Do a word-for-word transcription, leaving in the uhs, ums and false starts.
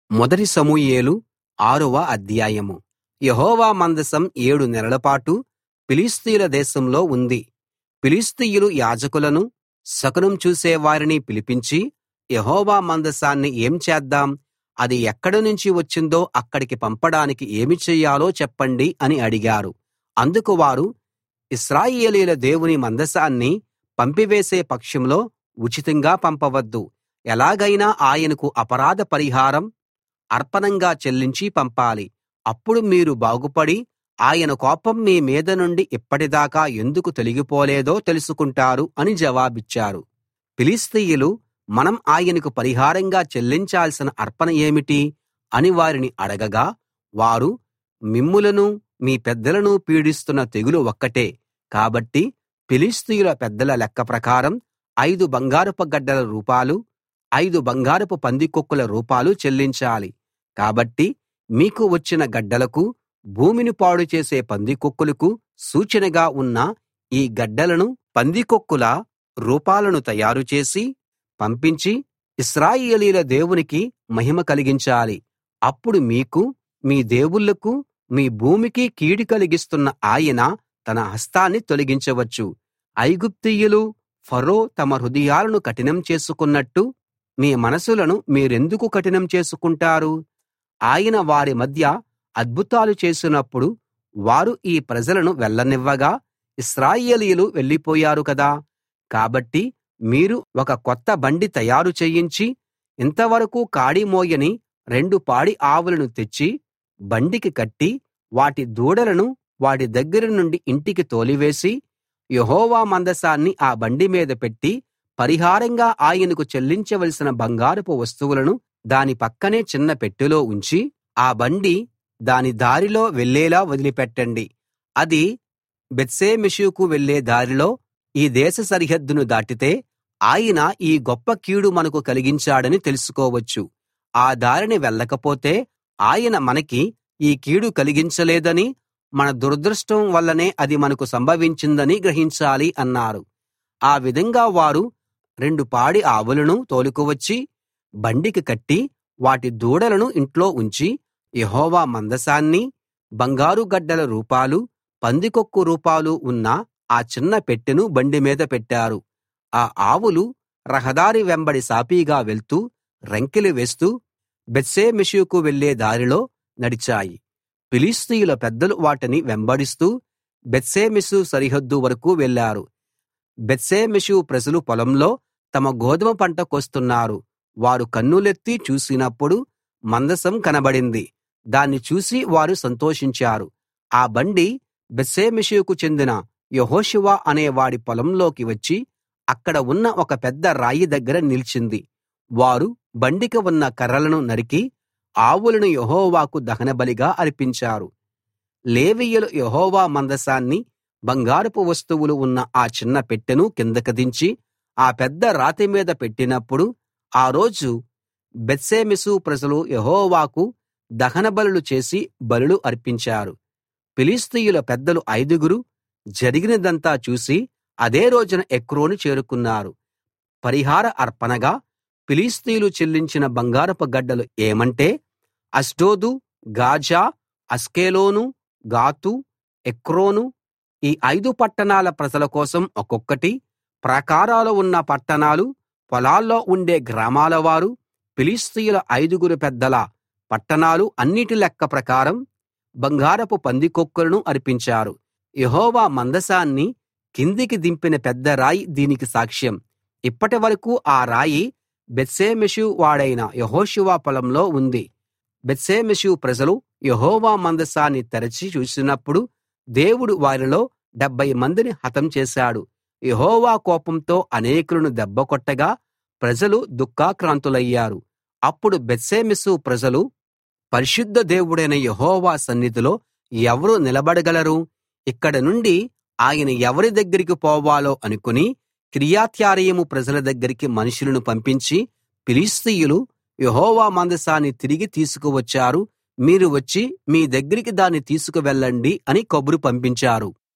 మొదటి సమూయేలు ఆరవ అధ్యాయం. యెహోవా మందసం ఏడు నెలలపాటు ఫిలిష్తీయుల దేశంలో ఉంది. ఫిలిష్తీయులు యాజకులను, శకునం చూసే వారిని పిలిపించి, యెహోవా మందసాన్ని ఏం చేద్దాం? అది ఎక్కడి నుంచి వచ్చిందో అక్కడికి పంపడానికి ఏమి చెయ్యాలో చెప్పండి అని అడిగారు. అందుకు వారు, ఇశ్రాయేలీయుల దేవుని మందసాన్ని పంపివేసే పక్షంలో ఉచితంగా పంపవద్దు. ఎలాగైనా ఆయనకు అపరాధ పరిహారం అర్పణంగా చెల్లించి పంపాలి. అప్పుడు మీరు బాగుపడి ఆయన కోపం మీ మీద నుండి ఇప్పటిదాకా ఎందుకు తొలగిపోలేదో తెలుసుకుంటారు అని జవాబిచ్చారు. ఫిలిష్తీయులు, మనం ఆయనకు పరిహారంగా చెల్లించాల్సిన అర్పణ ఏమిటి అని వారిని అడగగా, వారు, మిమ్ములనూ మీ పెద్దలనూ పీడిస్తున్న తెగులు ఒక్కటే. కాబట్టి ఫిలిష్తీయుల పెద్దల లెక్క ప్రకారం ఐదు బంగారపు గడ్డల రూపాలు, ఐదు బంగారపు పందికొక్కుల రూపాలు చెల్లించాలి. కాబట్టి మీకు వచ్చిన గడ్డలకు, భూమిని పాడు చేసే పందికొక్కులకు సూచనగా ఉన్న ఈ గడ్డలను, పందికొక్కుల రూపాలను తయారు చేసి పంపించి ఇశ్రాయేలీయుల దేవునికి మహిమ కలిగించాలి. అప్పుడు మీకు, మీ దేవుళ్ళకు, మీ భూమికి కీడు కలిగిస్తున్న ఆయన తన హస్తాన్ని తొలగించవచ్చు. ఐగుప్తీయులు, ఫరో తమ హృదయాలను కఠినం చేసుకున్నట్టు మీ మనసులను మీరెందుకు కఠినం చేసుకుంటారు? ఆయన వారి మధ్య అద్భుతాలు చేసినప్పుడు వారు ఈ ప్రజలను వెళ్ళనివ్వగా ఇశ్రాయేలీయులు వెళ్ళిపోయారు కదా. కాబట్టి మీరు ఒక కొత్త బండి తయారు చేయించి, ఇంతవరకూ కాడి మోయని రెండు పాడి ఆవులను తెచ్చి బండికి కట్టి, వాటి దూడలను వాటి దగ్గర నుండి ఇంటికి తోలివేసి, యెహోవా మందసాన్ని ఆ బండి మీద పెట్టి, పరిహారంగా ఆయనకు చెల్లించవలసిన బంగారపు వస్తువులను దాని పక్కనే చిన్న పెట్టెలో ఉంచి, ఆ బండి దాని దారిలో వెళ్ళేలా వదిలిపెట్టండి. అది బేత్షెమెషుకు వెళ్ళే దారిలో ఈ దేశ సరిహద్దును దాటితే ఆయన ఈ గొప్ప కీడు మనకు కలిగించాడని తెలుసుకోవచ్చు. ఆ దారిన వెళ్ళకపోతే ఆయన మనకి ఈ కీడు కలిగించలేదని, మన దురదృష్టం వల్లనే అది మనకు సంభవించిందని గ్రహించాలి అన్నారు. ఆ విధంగా వారు రెండు పాడి ఆవులను తోలుకువచ్చి బండికి కట్టి, వాటి దూడలను ఇంట్లో ఉంచి, యెహోవా మందసాన్ని, బంగారు గడ్డల రూపాలు, పందికొక్కు రూపాలు ఉన్న ఆ చిన్న పెట్టెను బండి మీద పెట్టారు. ఆ ఆవులు రహదారి వెంబడి సాఫీగా వెళ్తూ, రంకెలు వేస్తూ బేత్షెమెషుకు వెళ్ళే దారిలో నడిచాయి. ఫిలిష్తీయుల పెద్దలు వాటిని వెంబడిస్తూ బేత్షెమెషు సరిహద్దు వరకూ వెళ్ళారు. బేత్షెమెషు ప్రజలు పొలంలో తమ గోదుమ పంట కోస్తున్నారు. వారు కన్నులెత్తి చూసినప్పుడు మందసం కనబడింది. దాన్ని చూసి వారు సంతోషించారు. ఆ బండి బేత్షెమెషుకు చెందిన యెహోషువ అనే వాడి పొలంలోకి వచ్చి అక్కడ ఉన్న ఒక పెద్ద రాయి దగ్గర నిలిచింది. వారు బండికి ఉన్న కర్రలను నరికి ఆవులను యెహోవాకు దహనబలిగా అర్పించారు. లేవీయులు యెహోవా మందసాన్ని, బంగారపు వస్తువులు ఉన్న ఆ చిన్న పెట్టెను కిందకి దించి ఆ పెద్ద రాతి మీద పెట్టినప్పుడు, ఆ రోజు బేత్షెమెషు ప్రజలు యెహోవాకు దహనబలులు చేసి బలులు అర్పించారు. ఫిలిష్తీయుల పెద్దలు ఐదుగురు జరిగినదంతా చూసి అదే రోజున ఎక్రోను చేరుకున్నారు. పరిహార అర్పణగా ఫిలిష్తీయులు చెల్లించిన బంగారపు గడ్డలు ఏమంటే, అష్డోదు, గాజా, అష్కెలోను, గాతు, ఎక్రోను, ఈ ఐదు పట్టణాల ప్రజల కోసం ఒక్కొక్కటి, ప్రాకారాలు ఉన్న పట్టణాలు, పొలాల్లో ఉండే గ్రామాల వారు, ఫిలిష్తీయుల ఐదుగురు పెద్దల పట్టణాలు అన్నిటి లెక్క ప్రకారం బంగారపు పందికొక్కులను అర్పించారు. యెహోవా మందసాన్ని కిందికి దింపిన పెద్ద రాయి దీనికి సాక్ష్యం. ఇప్పటి వరకూ ఆ రాయి బేత్షెమెషు వాడైన యెహోషువ పొలంలో ఉంది. బేత్షెమెషు ప్రజలు యెహోవా మందసాన్ని తెరచి చూసినప్పుడు దేవుడు వారిలో డెబ్భై మందిని హతం చేశాడు. యెహోవా కోపంతో అనేకులను దెబ్బకొట్టగా ప్రజలు దుఃఖాక్రాంతులయ్యారు. అప్పుడు బేత్షెమెషు ప్రజలు, పరిశుద్ధ దేవుడైన యెహోవా సన్నిధిలో ఎవరు నిలబడగలరు? ఇక్కడ నుండి ఆయన ఎవరి దగ్గరికి పోవాలో అనుకుని కిర్యత్యారీము ప్రజల దగ్గరికి మనుషులను పంపించి, ఫిలిష్తీయులు యెహోవా మందసాన్ని తిరిగి తీసుకువచ్చారు, మీరు వచ్చి మీ దగ్గరికి దాన్ని తీసుకు వెళ్ళండి అని కబురు పంపించారు.